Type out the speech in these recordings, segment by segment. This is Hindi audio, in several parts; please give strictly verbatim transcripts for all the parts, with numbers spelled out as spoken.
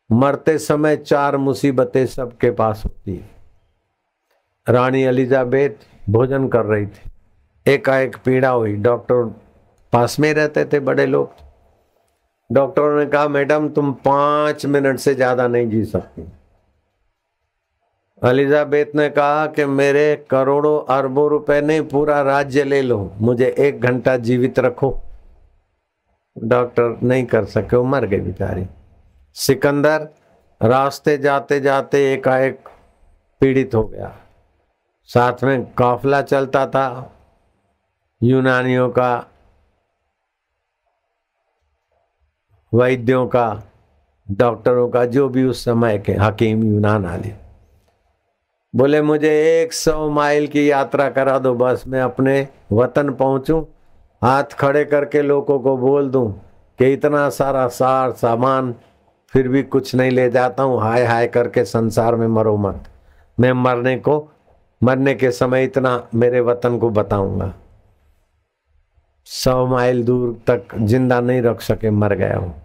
मरते समय चार मुसीबतें सबके पास होती है। रानी एलिजाबेथ भोजन कर रही थी, एकाएक पीड़ा हुई। डॉक्टर पास में रहते थे, बड़े लोग। डॉक्टरों ने कहा मैडम तुम पांच मिनट से ज्यादा नहीं जी सकती। एलिजाबेथ ने कहा कि मेरे करोड़ों अरबों रुपए नहीं, पूरा राज्य ले लो, मुझे एक घंटा जीवित रखो। डॉक्टर नहीं कर सके, वो मर गई बेचारी। सिकंदर रास्ते जाते जाते एकाएक पीड़ित हो गया। साथ में काफिला चलता था यूनानियों का, वैद्यों का, डॉक्टरों का, जो भी उस समय के हकीम यूनान आले। बोले मुझे एक सौ माइल की यात्रा करा दो, बस मैं अपने वतन पहुंचूं, हाथ खड़े करके लोगों को बोल दूं कि इतना सारा सार सामान फिर भी कुछ नहीं ले जाता हूं, हाय हाय करके संसार में मरो मत। मैं मरने को मरने के समय इतना मेरे वतन को बताऊंगा। सौ माइल दूर तक जिंदा नहीं रख सके, मर गया हूं।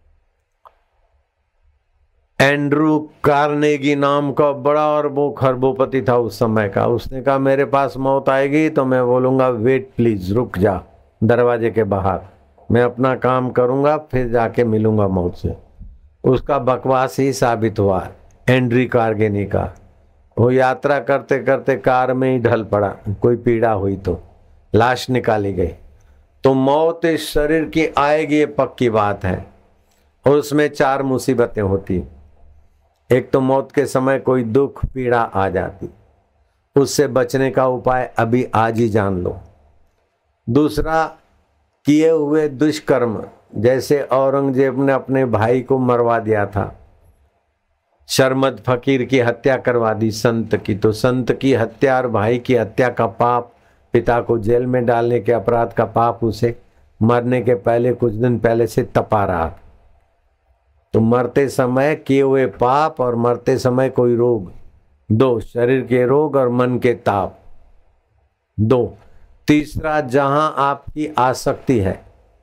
एंड्रू कार्नेगी नाम का बड़ा और वो खरबोपति था उस समय का। उसने कहा मेरे पास मौत आएगी तो मैं बोलूंगा वेट प्लीज, रुक जा दरवाजे के बाहर, मैं अपना काम करूंगा फिर जाके मिलूंगा मौत से। उसका बकवास ही साबित हुआ एंड्री कार्नेगी का। वो यात्रा करते करते कार में ही ढल पड़ा, कोई पीड़ा हुई तो लाश निकाली गई। तो मौत इस शरीर की आएगी ये पक्की बात है, और उसमें चार मुसीबतें होती। एक तो मौत के समय कोई दुख पीड़ा आ जाती, उससे बचने का उपाय अभी आज ही जान लो। दूसरा, किए हुए दुष्कर्म, जैसे औरंगजेब ने अपने भाई को मरवा दिया था, शर्मद फकीर की हत्या करवा दी संत की, तो संत की हत्या और भाई की हत्या का पाप, पिता को जेल में डालने के अपराध का पाप उसे मरने के पहले कुछ दिन पहले से तपा रहा। तो मरते समय किए हुए पाप और मरते समय कोई रोग, दो शरीर के रोग और मन के ताप, दो। तीसरा, जहां आपकी आसक्ति है,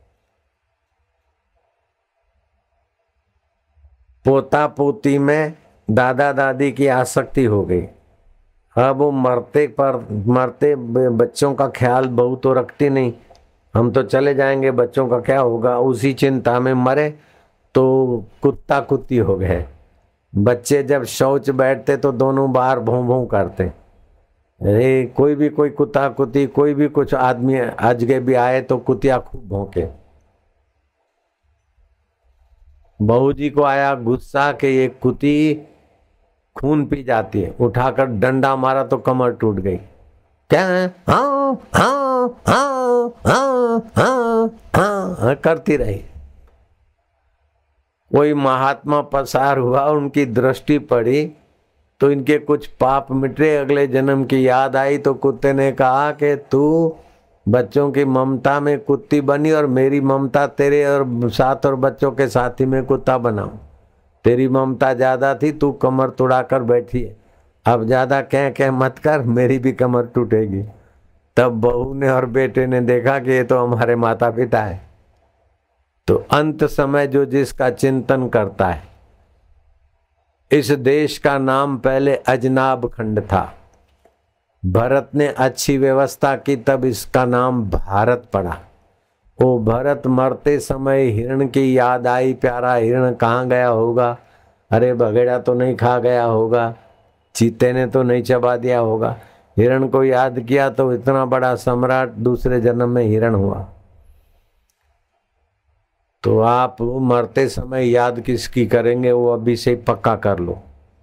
पोता पोती में दादा दादी की आसक्ति हो गई, अब वो मरते पर मरते बच्चों का ख्याल बहू तो रखती नहीं, हम तो चले जाएंगे, बच्चों का क्या होगा, उसी चिंता में मरे तो कुत्ता कुत्ती हो गए। बच्चे जब शौच बैठते तो दोनों बार भों भों करते। अरे कोई भी कोई कुत्ता कुत्ती, कोई भी कुछ आदमी अजगे भी आए तो कुतिया खूब भौंके। बहू जी को आया गुस्सा कि ये कुत्ती खून पी जाती है, उठाकर डंडा मारा तो कमर टूट गई। क्या है? हाँ हाँ हाँ हाँ हाँ हाँ करती रही। कोई महात्मा पसार हुआ, उनकी दृष्टि पड़ी तो इनके कुछ पाप मिटे, अगले जन्म की याद आई तो कुत्ते ने कहा कि तू बच्चों की ममता में कुत्ती बनी और मेरी ममता तेरे और साथ और बच्चों के साथी में कुत्ता बनाऊं। तेरी ममता ज्यादा थी, तू कमर तोड़ा कर बैठी है, अब ज्यादा कह कह मत कर, मेरी भी कमर टूटेगी। तब बहू ने और बेटे ने देखा कि ये तो हमारे माता पिता है। तो अंत समय जो जिसका चिंतन करता है, इस देश का नाम पहले अजनाब खंड था, भरत ने अच्छी व्यवस्था की तब इसका नाम भारत पड़ा। वो भरत मरते समय हिरण की याद आई, प्यारा हिरण कहाँ गया होगा, अरे बघेड़ा तो नहीं खा गया होगा, चीते ने तो नहीं चबा दिया होगा। हिरण को याद किया तो इतना बड़ा सम्राट दूसरे जन्म में हिरण हुआ। तो आप मरते समय याद किसकी करेंगे वो अभी से पक्का कर लो।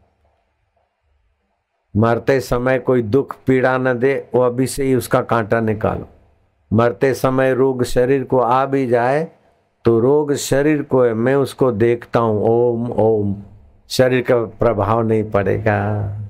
मरते समय कोई दुख पीड़ा न दे, वो अभी से ही उसका कांटा निकालो। मरते समय रोग शरीर को आ भी जाए तो रोग शरीर को है, मैं उसको देखता हूं, ओम ओम, शरीर का प्रभाव नहीं पड़ेगा।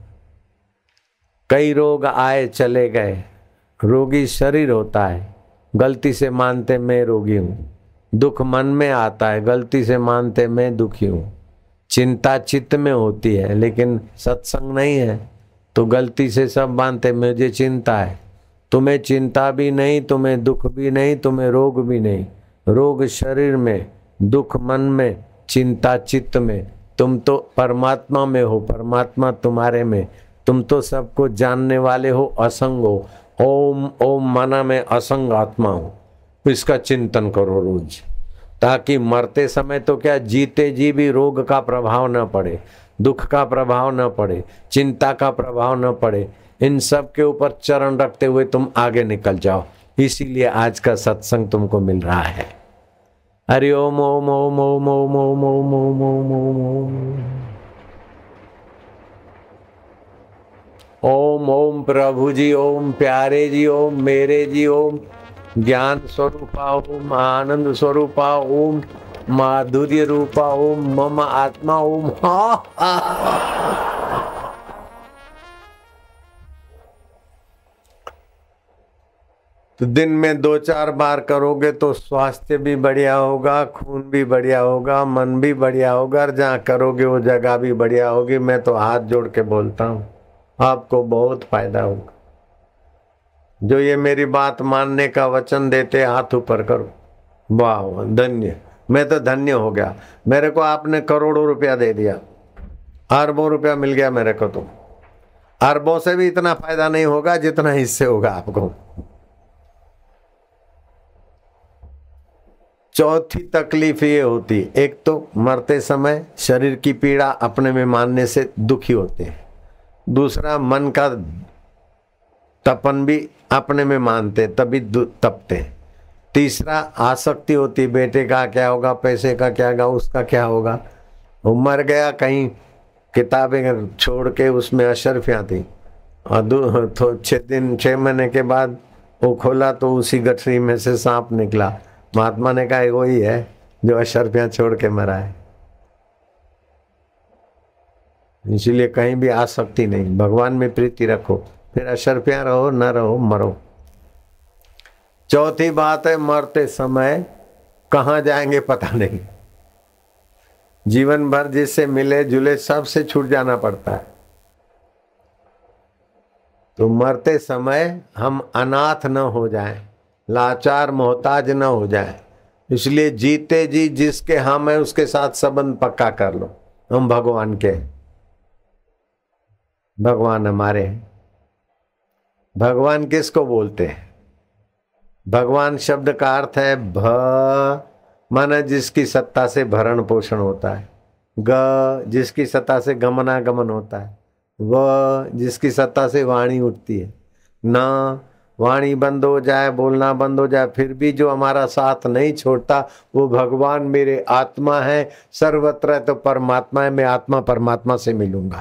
कई रोग आए चले गए, रोगी शरीर होता है, गलती से मानते मैं रोगी हूं। दुख मन में आता है, गलती से मानते मैं दुखी हूं। चिंता चित्त में होती है लेकिन सत्संग नहीं है, तो गलती से सब मानते मुझे चिंता है। तुम्हें चिंता भी नहीं, तुम्हें दुख भी नहीं, तुम्हें रोग भी नहीं। रोग शरीर में, दुख मन में, चिंता चित्त में, तुम तो परमात्मा में हो, परमात्मा तुम्हारे में, तुम तो सबको जानने वाले हो, असंग हो। ओम ओम माना मैं असंग आत्मा हूं। इसका चिंतन करो रोज, ताकि मरते समय तो क्या, जीते जी भी रोग का प्रभाव न पड़े, दुख का प्रभाव न पड़े, चिंता का प्रभाव न पड़े। इन सब के ऊपर चरण रखते हुए तुम आगे निकल जाओ। इसीलिए आज का सत्संग तुमको मिल रहा है। हरि ओम ओम ओम ओम ओम ओम ओम ओम ओम ओम ओम ओम ओम प्रभु जी, ओम प्यारे जी, ओम मेरे जी, ओम ज्ञान स्वरूपा, ओम आनंद स्वरूपा, ओम माधुर्य रूपा, ओम मम आत्मा, ओम हा, हा, हा। तो दिन में दो चार बार करोगे तो स्वास्थ्य भी बढ़िया होगा, खून भी बढ़िया होगा, मन भी बढ़िया होगा, और जहाँ करोगे वो जगह भी बढ़िया होगी। मैं तो हाथ जोड़ के बोलता हूँ, आपको बहुत फायदा होगा। जो ये मेरी बात मानने का वचन देते, हाथ ऊपर करो। वाह धन्य, मैं तो धन्य हो गया। मेरे को आपने करोड़ों रुपया दे दिया, अरबों रुपया मिल गया मेरे को। तो अरबों से भी इतना फायदा नहीं होगा जितना इससे होगा आपको। चौथी तकलीफ ये होती, एक तो मरते समय शरीर की पीड़ा अपने में मानने से दुखी होते हैं, दूसरा मन का तपन भी अपने में मानते तभी तपते हैं, तीसरा आसक्ति होती, बेटे का क्या होगा, पैसे का क्या होगा, उसका क्या होगा। वो मर गया, कहीं किताबें छोड़ के उसमें अशरफियाँ थी, और तो छः दिन छः महीने के बाद वो खोला तो उसी गठरी में से सांप निकला। महात्मा ने कहा वही है जो अशरफियाँ छोड़ के मरा है। इसीलिए कहीं भी आसक्ति नहीं, भगवान में प्रीति रखो, फिर अशरफियाँ रहो न रहो, मरो। चौथी बात है, मरते समय कहाँ जाएंगे पता नहीं। जीवन भर जिससे मिले जुले सबसे छूट जाना पड़ता है। तो मरते समय हम अनाथ न हो जाएं, लाचार मोहताज न हो जाए। इसलिए जीते जी जिसके हम है उसके साथ संबंध पक्का कर लो। हम भगवान के, भगवान हमारे हैं। भगवान किसको बोलते हैं? भगवान शब्द का अर्थ है भ माना जिसकी सत्ता से भरण पोषण होता है, ग जिसकी सत्ता से गमनागमन होता है, व जिसकी सत्ता से वाणी उठती है, न वाणी बंद हो जाए, बोलना बंद हो जाए, फिर भी जो हमारा साथ नहीं छोड़ता वो भगवान मेरे आत्मा है। सर्वत्र तो परमात्मा है, मैं आत्मा परमात्मा से मिलूंगा।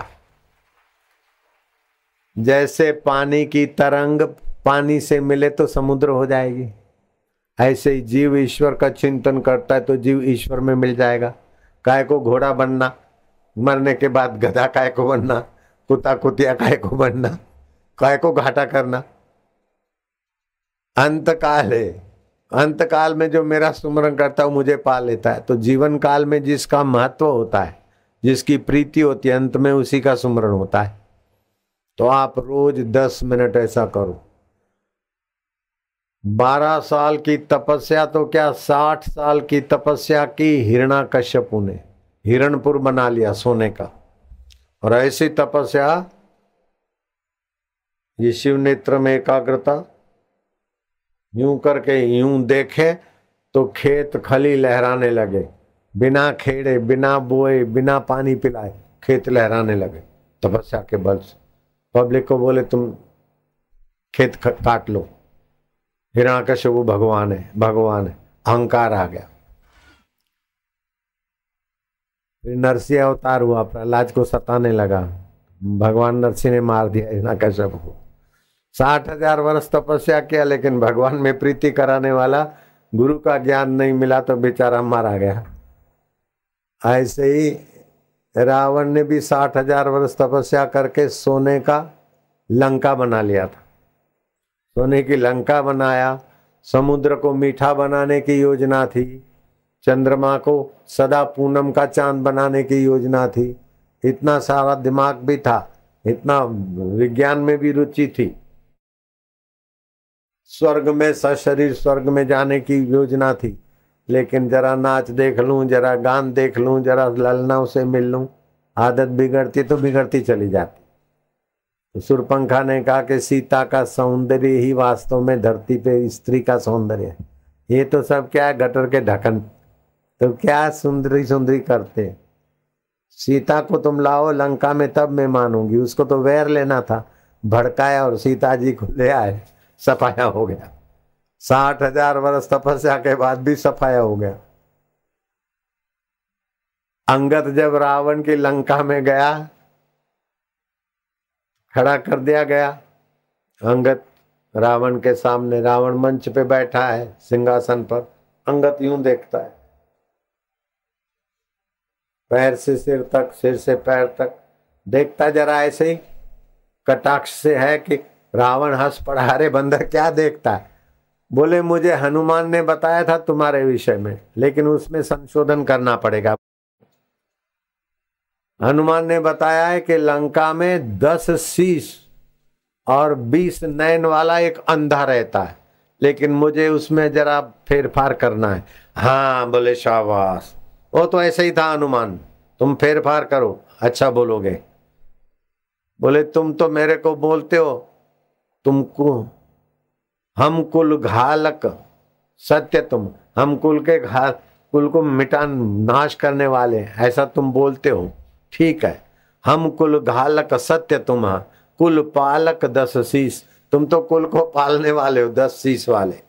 जैसे पानी की तरंग पानी से मिले तो समुद्र हो जाएगी, ऐसे ही जीव ईश्वर का चिंतन करता है तो जीव ईश्वर में मिल जाएगा। काय को घोड़ा बनना, मरने के बाद गधा काय को बनना, कुत्ता कुतिया काय को बनना, काय को घाटा करना। अंत काल है, अंत काल में जो मेरा सुमरन करता है मुझे पा लेता है। तो जीवन काल में जिसका महत्व होता है, जिसकी प्रीति होती है, अंत में उसी का सुमरन होता है। तो आप रोज दस मिनट ऐसा करो। बारह साल की तपस्या तो क्या, साठ साल की तपस्या की हिरण्याकश्यपु ने, हिरणपुर बना लिया सोने का। और ऐसी तपस्या, ये शिव नेत्र में एकाग्रता, यूं करके यूं देखे तो खेत खली लहराने लगे, बिना खेड़े, बिना बोए, बिना पानी पिलाए खेत लहराने लगे तपस्या के बल से। पब्लिक को बोले तुम खेत काट लो, हिरण्याकश्यपु भगवान है, भगवान है, अहंकार आ गया। फिर नरसिंह अवतार हुआ, प्रहलाद को सताने लगा, भगवान नरसिंह ने मार दिया हिरण्याकश्यपु को। साठ हजार वर्ष तपस्या किया, लेकिन भगवान में प्रीति कराने वाला गुरु का ज्ञान नहीं मिला तो बेचारा मारा गया। ऐसे ही रावण ने भी साठ हजार वर्ष तपस्या करके सोने का लंका बना लिया था। सोने की लंका बनाया, समुद्र को मीठा बनाने की योजना थी, चंद्रमा को सदा पूनम का चांद बनाने की योजना थी। इतना सारा दिमाग भी था, इतना विज्ञान में भी रुचि थी। स्वर्ग में सशरीर स्वर्ग में जाने की योजना थी, लेकिन जरा नाच देख लूं, जरा गान देख लूं, जरा ललनाओं से मिल लूं, आदत बिगड़ती तो बिगड़ती चली जाती। तो सुरपंखा ने कहा कि सीता का सौंदर्य ही वास्तव में धरती पे स्त्री का सौंदर्य है। ये तो सब क्या है, गटर के ढक्कन। तो क्या सुंदरी सुंदरी करते। सीता को तुम लाओ लंका में तब मैं मानूंगी। उसको तो वैर लेना था, भड़काया और सीता जी को ले आए, सफाया हो गया। साठ हजार वर्ष तपस्या के बाद भी सफाया हो गया। अंगद जब रावण की लंका में गया, खड़ा कर दिया गया अंगद रावण के सामने। रावण मंच पे बैठा है सिंहासन पर, अंगद यूं देखता है, पैर से सिर तक, सिर से पैर तक देखता, जरा ऐसे ही कटाक्ष से है कि रावण हंस पड़ा। अरे बंदर क्या देखता है? बोले मुझे हनुमान ने बताया था तुम्हारे विषय में, लेकिन उसमें संशोधन करना पड़ेगा। हनुमान ने बताया है कि लंका में दस शीश और बीस नयन वाला एक अंधा रहता है, लेकिन मुझे उसमें जरा फेरफार करना है। हाँ बोले शाबाश, वो तो ऐसे ही था हनुमान, तुम फेरफार करो, अच्छा बोलोगे। बोले तुम तो मेरे को बोलते हो, तुमको हम कुल घालक सत्य, तुम हम कुल के घाल, कुल को मिटा नाश करने वाले, ऐसा तुम बोलते हो। ठीक है, हम कुल घालक सत्य तुम, कुल पालक दस शीश, तुम तो कुल को पालने वाले हो, दस शीश वाले।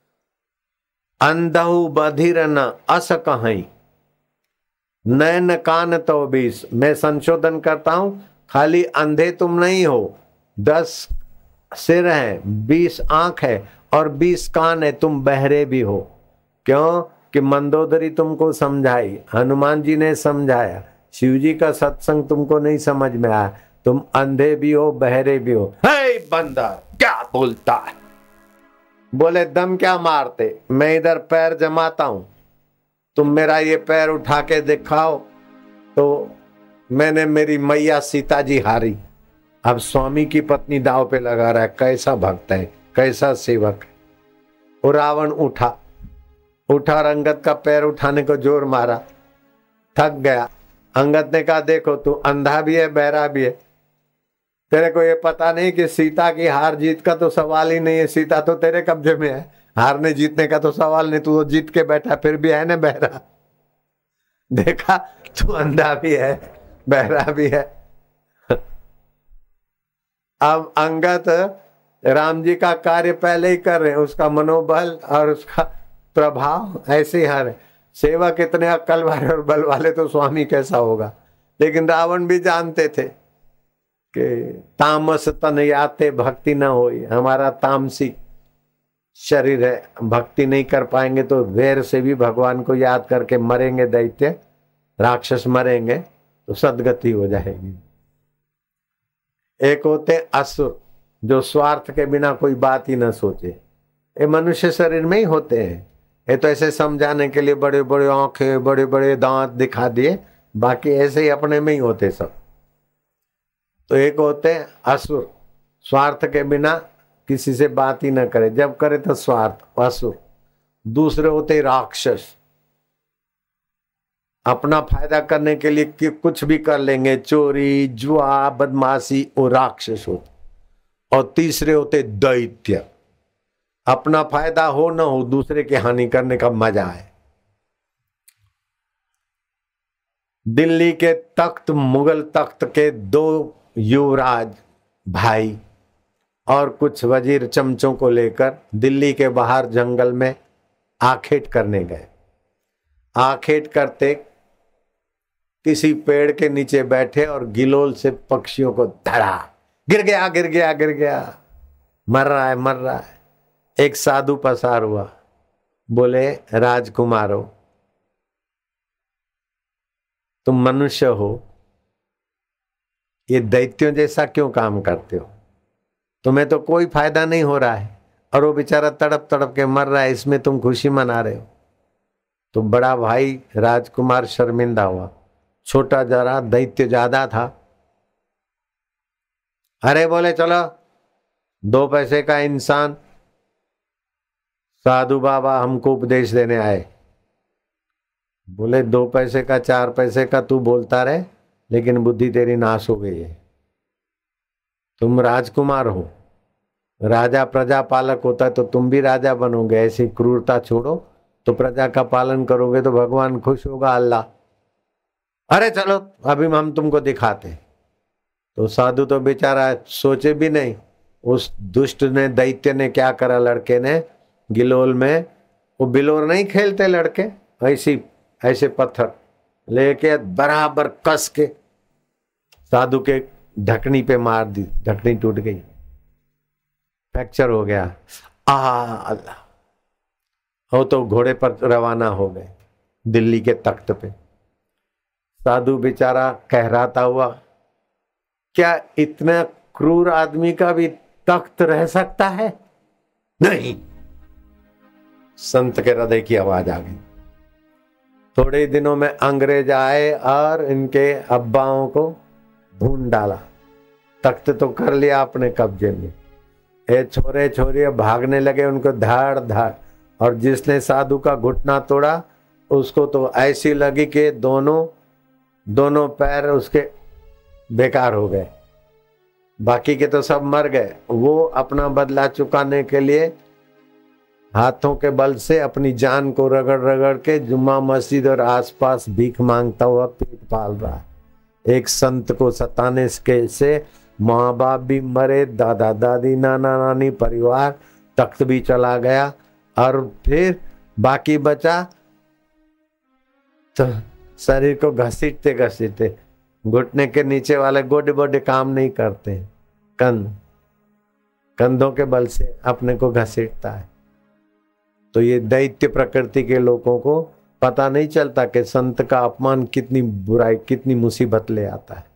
अंधहु बधिर न अस कहीं, नैन कान तो बीस। मैं संशोधन करता हूं, खाली अंधे तुम नहीं हो, दस सिर है, बीस आंख है और बीस कान है, तुम बहरे भी हो। क्यों कि मंदोदरी तुमको समझाई, हनुमान जी ने समझाया, शिव जी का सत्संग तुमको नहीं समझ में आया, तुम अंधे भी हो बहरे भी हो। हे बंदा क्या बोलता है? बोले दम क्या मारते, मैं इधर पैर जमाता हूं, तुम मेरा ये पैर उठा के दिखाओ। तो मैंने मेरी मैया सीता जी हारी, अब स्वामी की पत्नी दाव पे लगा रहा है। कैसा भक्त है, कैसा सेवक है। वो रावण उठा उठा और अंगद का पैर उठाने को जोर मारा, थक गया। अंगद ने कहा देखो तू अंधा भी है बहरा भी है, तेरे को ये पता नहीं कि सीता की हार जीत का तो सवाल ही नहीं है, सीता तो तेरे कब्जे में है, हारने जीतने का तो सवाल नहीं, तू तो जीत के बैठा फिर भी है ना बहरा। देखा, तू अंधा भी है बहरा भी है। अब अंगद राम जी का कार्य पहले ही कर रहे हैं, उसका मनोबल और उसका प्रभाव ऐसे ही हर सेवक इतने अक्ल वाले और बल वाले तो स्वामी कैसा होगा। लेकिन रावण भी जानते थे कि तामस तन याते भक्ति न होई, हमारा तामसी शरीर है, भक्ति नहीं कर पाएंगे तो वैर से भी भगवान को याद करके मरेंगे, दैत्य राक्षस मरेंगे तो सदगति हो जाएगी। एक होते असुर जो स्वार्थ के बिना कोई बात ही ना सोचे, ये मनुष्य शरीर में ही होते हैं। ये तो ऐसे समझाने के लिए बड़े बड़े आंखें बड़े बड़े दांत दिखा दिए, बाकी ऐसे ही अपने में ही होते सब। तो एक होते असुर, स्वार्थ के बिना किसी से बात ही ना करे, जब करे तो स्वार्थ, असुर। दूसरे होते राक्षस, अपना फायदा करने के लिए कि कुछ भी कर लेंगे, चोरी जुआ बदमाशी, वो राक्षस होते। और तीसरे होते दैत्य, अपना फायदा हो ना हो दूसरे की हानि करने का मजा है। दिल्ली के तख्त, मुगल तख्त के दो युवराज भाई और कुछ वजीर चमचों को लेकर दिल्ली के बाहर जंगल में आखेट करने गए। आखेट करते किसी पेड़ के नीचे बैठे और गिलोल से पक्षियों को धड़ा, गिर गया गिर गया गिर गया, मर रहा है मर रहा है। एक साधु पसार हुआ, बोले राजकुमारो तुम मनुष्य हो, ये दैत्यों जैसा क्यों काम करते हो? तुम्हें तो कोई फायदा नहीं हो रहा है और वो बेचारा तड़प तड़प के मर रहा है, इसमें तुम खुशी मना रहे हो। तो बड़ा भाई राजकुमार शर्मिंदा हुआ, छोटा जरा दैत्य ज्यादा था। अरे बोले चलो, दो पैसे का इंसान साधु बाबा हमको उपदेश देने आए, बोले दो पैसे का चार पैसे का तू बोलता रहे, लेकिन बुद्धि तेरी नाश हो गई है। तुम राजकुमार हो, राजा प्रजा पालक होता है तो तुम भी राजा बनोगे। ऐसी क्रूरता छोड़ो तो प्रजा का पालन करोगे तो भगवान खुश होगा, अल्लाह। अरे चलो अभी हम तुमको दिखाते। तो साधु तो बेचारा सोचे भी नहीं, उस दुष्ट ने, दैत्य ने क्या करा, लड़के ने गिलोल में, वो बिलोर नहीं खेलते लड़के, ऐसी ऐसे पत्थर लेके बराबर कस के साधु के ढकनी पे मार दी, ढकनी टूट गई, फ्रैक्चर हो गया। आ अल्लाह। हो तो घोड़े पर रवाना हो गए दिल्ली के तख्त पे। साधु बेचारा कहराता हुआ, क्या इतना क्रूर आदमी का भी तख्त रह सकता है? नहीं। संत के हृदय की आवाज आ गई। थोड़े दिनों में अंग्रेज आए और इनके अब्बाओं को भून डाला। तख्त तो कर लिया अपने कब्जे में। ये छोरे छोरी भागने लगे, उनको धाड़ धाड़। और जिसने साधु का घुटना तोड़ा उसको तो ऐसी लगी कि दोनों दोनों पैर उसके बेकार हो गए, बाकी के तो सब मर गए। वो अपना बदला चुकाने के लिए हाथों के बल से अपनी जान को रगड़ रगड़ के जुम्मा मस्जिद और आसपास भीख मांगता हुआ पेट पाल रहा है। एक संत को सताने के से माँ बाप भी मरे, दादा दादी नाना नानी परिवार, तख्त भी चला गया। और फिर बाकी बचा तो शरीर को घसीटते घसीटते, घुटने के नीचे वाले गोडे बोडे काम नहीं करते, कंध कंधों के बल से अपने को घसीटता है। तो ये दैत्य प्रकृति के लोगों को पता नहीं चलता कि संत का अपमान कितनी बुराई, कितनी मुसीबत ले आता है।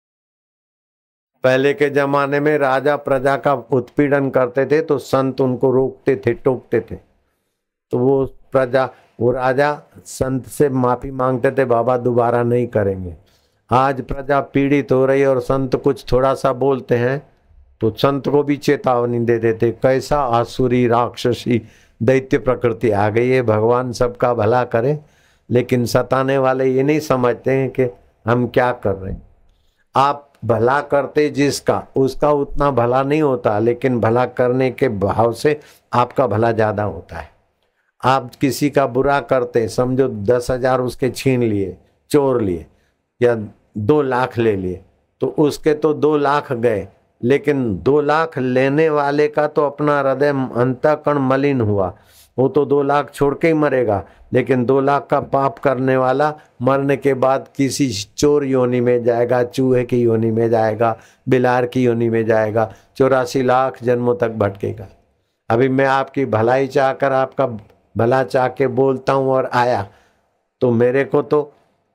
पहले के जमाने में राजा प्रजा का उत्पीड़न करते थे तो संत उनको रोकते थे, टोकते थे। तो वो प्रजा, वो राजा संत से माफी मांगते थे, बाबा दोबारा नहीं करेंगे। आज प्रजा पीड़ित हो रही है और संत कुछ थोड़ा सा बोलते हैं तो संत को भी चेतावनी दे देते। कैसा आसुरी राक्षसी दैत्य प्रकृति आ गई है। भगवान सबका भला करे, लेकिन सताने वाले ये नहीं समझते हैं कि हम क्या कर रहे हैं। आप भला करते जिसका, उसका उतना भला नहीं होता, लेकिन भला करने के भाव से आपका भला ज्यादा होता है। आप किसी का बुरा करते, समझो दस हजार उसके छीन लिए, चोर लिए, या दो लाख ले लिए, तो उसके तो दो लाख गए, लेकिन दो लाख लेने वाले का तो अपना हृदय अंतःकरण मलिन हुआ, वो तो दो लाख छोड़ के ही मरेगा। लेकिन दो लाख का पाप करने वाला मरने के बाद किसी चोर योनि में जाएगा, चूहे की योनि में जाएगा, बिलार की योनि में जाएगा, चौरासी लाख जन्मों तक भटकेगा। अभी मैं आपकी भलाई चाहकर, आपका भला चाह के बोलता हूं और आया, तो मेरे को तो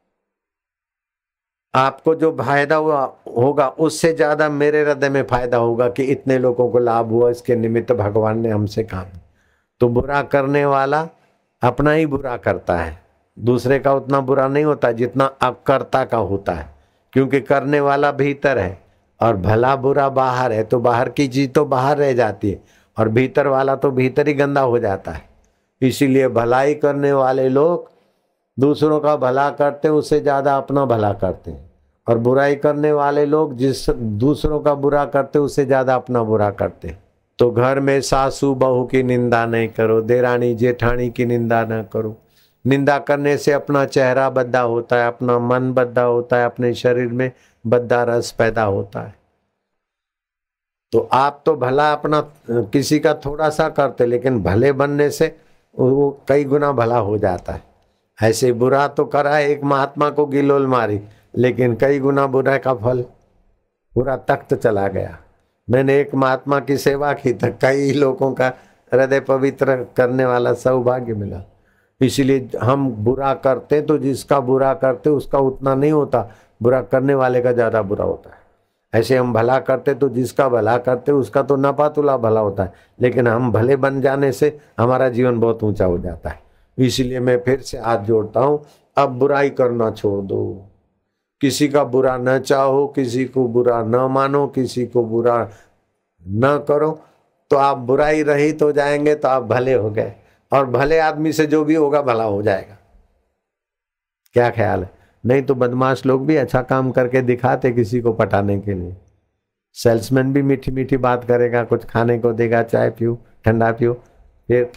आपको जो फायदा हुआ होगा उससे ज्यादा मेरे हृदय में फायदा होगा कि इतने लोगों को लाभ हुआ, इसके निमित्त भगवान ने हमसे काम। तो बुरा करने वाला अपना ही बुरा करता है, दूसरे का उतना बुरा नहीं होता जितना अकर्ता का होता है, क्योंकि करने वाला भीतर है और भला बुरा बाहर है। तो बाहर की चीज तो बाहर रह जाती है और भीतर वाला तो भीतर ही गंदा हो जाता है। इसीलिए भलाई करने वाले लोग दूसरों का भला करते हैं, उससे ज्यादा अपना भला करते हैं, और बुराई करने वाले लोग जिस दूसरों का बुरा करते उससे ज्यादा अपना बुरा करते हैं। तो घर में सासू बहू की निंदा नहीं करो, देरानी जेठानी की निंदा न करो। निंदा करने से अपना चेहरा बद्दा होता है, अपना मन बद्दा होता है, अपने शरीर में बद्दा रस पैदा होता है। तो आप तो भला अपना किसी का थोड़ा सा करते, लेकिन भले बनने से वो कई गुना भला हो जाता है। ऐसे बुरा तो करा, एक महात्मा को गिलोल मारी, लेकिन कई गुना बुरा का फल, पूरा तख्त चला गया। मैंने एक महात्मा की सेवा की तो कई लोगों का हृदय पवित्र करने वाला सौभाग्य मिला। इसलिए हम बुरा करते तो जिसका बुरा करते उसका उतना नहीं होता, बुरा करने वाले का ज्यादा बुरा होता है। ऐसे हम भला करते तो जिसका भला करते उसका तो नपातुला भला होता है, लेकिन हम भले बन जाने से हमारा जीवन बहुत ऊंचा हो जाता है। इसलिए मैं फिर से हाथ जोड़ता हूं, अब बुराई करना छोड़ दो, किसी का बुरा न चाहो, किसी को बुरा न मानो, किसी को बुरा न करो, तो आप बुराई रहित हो जाएंगे, तो आप भले हो गए, और भले आदमी से जो भी होगा भला हो जाएगा। क्या ख्याल है? नहीं तो बदमाश लोग भी अच्छा काम करके दिखाते किसी को पटाने के लिए। सेल्समैन भी मीठी मीठी बात करेगा, कुछ खाने को देगा, चाय पियो, ठंडा पियो, फिर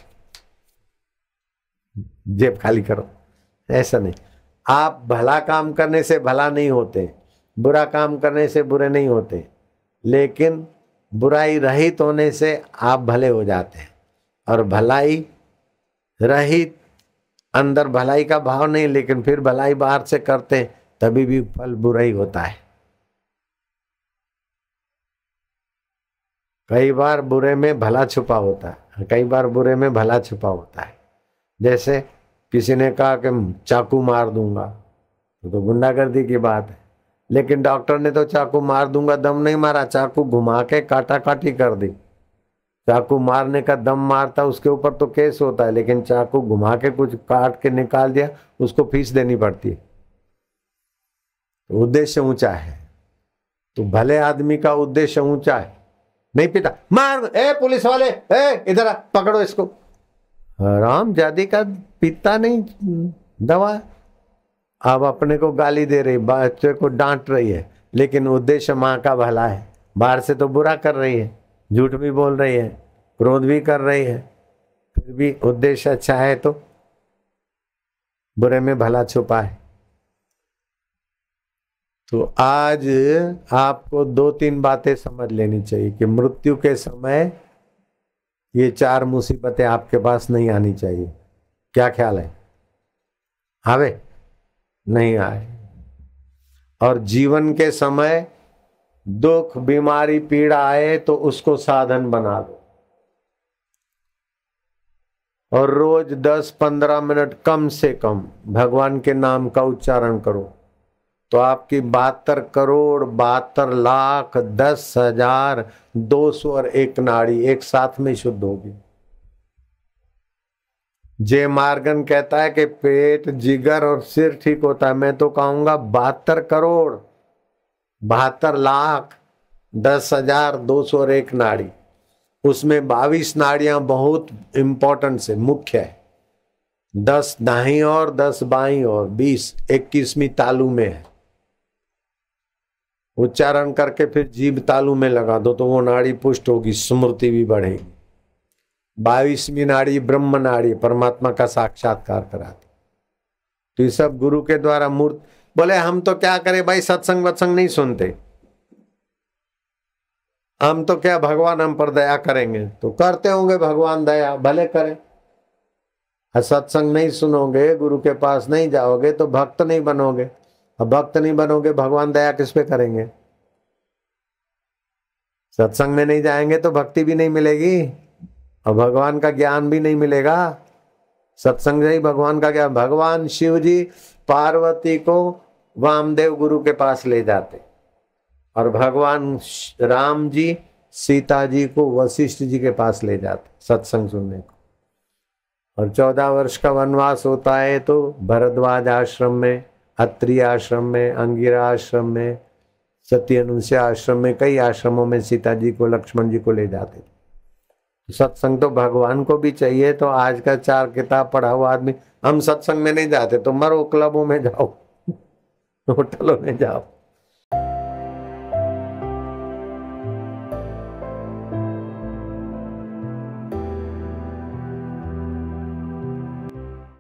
जेब खाली करो। ऐसा नहीं। आप भला काम करने से भला नहीं होते, बुरा काम करने से बुरे नहीं होते, लेकिन बुराई रहित होने से आप भले हो जाते हैं। और भलाई रहित, अंदर भलाई का भाव नहीं, लेकिन फिर भलाई बाहर से करते तभी भी फल बुरा ही होता है। कई बार बुरे में भला छुपा होता है, कई बार बुरे में भला छुपा होता है। जैसे किसी ने कहा कि चाकू मार दूंगा, तो, तो गुंडागर्दी की बात है, लेकिन डॉक्टर ने तो चाकू मार दूंगा दम नहीं मारा, चाकू घुमा के काटा काटी कर दी। चाकू मारने का दम मारता उसके ऊपर तो केस होता है, लेकिन चाकू घुमा के कुछ काट के निकाल दिया, उसको फीस देनी पड़ती है। तो उद्देश्य ऊंचा है, तो भले आदमी का उद्देश्य ऊंचा है। नहीं पिता मार, ए पुलिस वाले, ए इधर आ, पकड़ो इसको। राम जादी का पीता नहीं दवा, अब अपने को गाली दे रही, बच्चे को डांट रही है, लेकिन उद्देश्य माँ का भला है। बाहर से तो बुरा कर रही है, झूठ भी बोल रही है, क्रोध भी कर रही है, फिर भी उद्देश्य अच्छा है, तो बुरे में भला छुपा है। तो आज आपको दो तीन बातें समझ लेनी चाहिए कि मृत्यु के समय ये चार मुसीबतें आपके पास नहीं आनी चाहिए। क्या ख्याल है? आवे नहीं आए। और जीवन के समय दुख, बीमारी, पीड़ा आए तो उसको साधन बना दो, और रोज दस पंद्रह मिनट कम से कम भगवान के नाम का उच्चारण करो, तो आपकी बहत्तर करोड़ बहत्तर लाख दस हजार दो सौ और एक नाड़ी एक साथ में शुद्ध होगी। जे मार्गन कहता है कि पेट, जिगर और सिर ठीक होता है, मैं तो कहूंगा बहत्तर करोड़ बहत्तर लाख दस हजार दो सौ और एक नाड़ी, उसमें बाईस नाड़ियां बहुत इंपॉर्टेंट से मुख्य है, दस दाहीं और दस बाईं और बीस इक्कीसवीं तालू में है। उच्चारण करके फिर जीभ तालू में लगा दो तो वो नाड़ी पुष्ट होगी, स्मृति भी बढ़ेगी। बाईसवीं नाड़ी ब्रह्म नाड़ी, परमात्मा का साक्षात्कार कराती। तो ये सब गुरु के द्वारा मूर्त। बोले हम तो क्या करें भाई, सत्संग वत्संग नहीं सुनते, हम तो क्या भगवान हम पर दया करेंगे। तो करते होंगे भगवान दया, भले करें। सत्संग नहीं सुनोगे, गुरु के पास नहीं जाओगे तो भक्त नहीं बनोगे। अब भक्त नहीं बनोगे, भगवान दया किस पे करेंगे? सत्संग में नहीं जाएंगे तो भक्ति भी नहीं मिलेगी और भगवान का ज्ञान भी नहीं मिलेगा। सत्संग से ही भगवान का ज्ञान। भगवान शिव जी पार्वती को वामदेव गुरु के पास ले जाते, और भगवान राम जी सीता जी को वशिष्ठ जी के पास ले जाते सत्संग सुनने को। और चौदह वर्ष का वनवास होता है तो भरद्वाज आश्रम में, अत्रि आश्रम में, अंगिरा आश्रम में, सत्यनुष्या आश्रम में, कई आश्रमों में सीता जी को, लक्ष्मण जी को ले जाते। सत्संग तो भगवान को भी चाहिए। तो आज का चार किताब पढ़ा हुआ आदमी, हम सत्संग में नहीं जाते तो मरो, क्लबों में जाओ, होटलों में जाओ।